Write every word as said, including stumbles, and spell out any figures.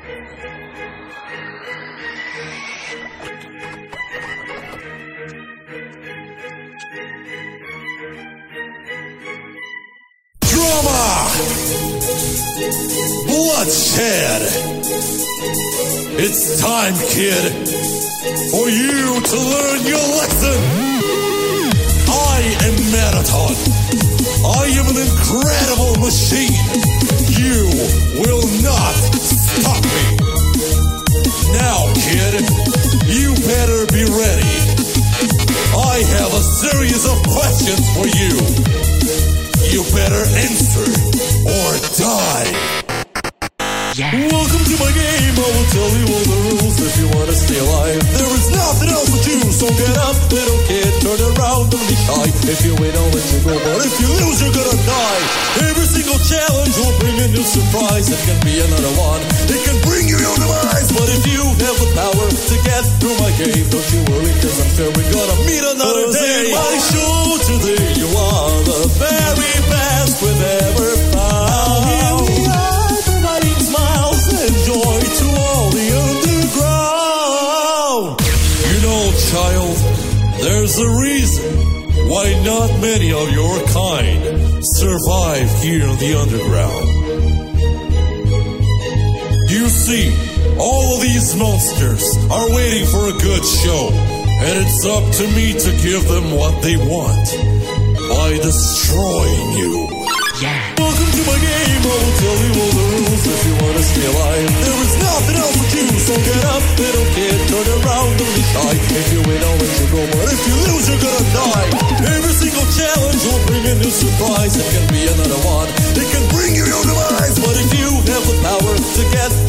Drama! Bloodshed! It's time, kid, for you to learn your lesson! I am Marathon. I am an incredible machine. You will not stop me. Now, kid, you better be ready. I have a series of questions for you. You better answer or die. Yeah. Welcome to my game. I will tell you all the rules if you want to stay alive. There is nothing else to do, so get up, little kid. Turn around, don't be shy. If you win, I'll let you go, but if you lose, you're gonna die. Every single challenge will bring a new surprise. It can be another one. It can bring you your demise. But if you have the power to get through my game, don't you worry, cause I'm sure we're gonna meet another day. In my show today, you are the very best we've ever found. Here we are, providing smiles and joy to all the underground. You know, child, there's a reason why not many of your kind survive here in the underground. You see, all of these monsters are waiting for a good show, and it's up to me to give them what they want by destroying you. Yeah. Welcome to my game. I will tell you all the rules if you want to stay alive. There is nothing else to do, so get up, little kid. Turn around, don't be shy. If you win, I'll let you go, but if you lose, you're gonna die. Every single challenge will bring a new surprise. It can be another one. It can bring you your demise. But if you have the power to get